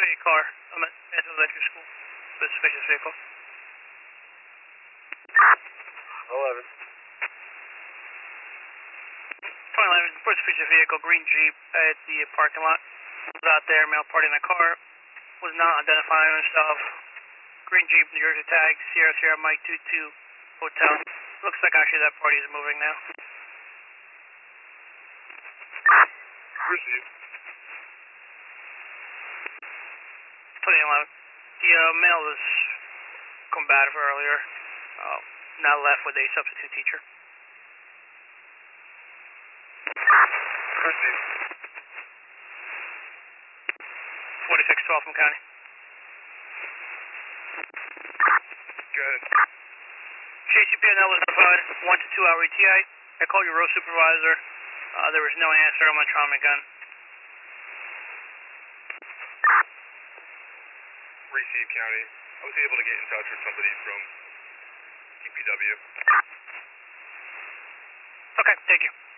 a car. I'm at Manson Elementary School. Suspicious vehicle. 11. 2011, suspicious vehicle, green Jeep at the parking lot. Was out there, male party in a car. Was not identifying himself. Green Jeep, New Jersey tag, Sierra Sierra Mike 22 Hotel. Looks like actually that party is moving now. Received. 2011. The male was combative earlier. Now left with a substitute teacher. Received. 4612 from County. Go ahead. JCPNL was notified, 1 to 2 hour ETA. I called your row supervisor. There was no answer. I'm going to try him again. Received, County. I was able to get in touch with somebody from DPW. Okay, thank you.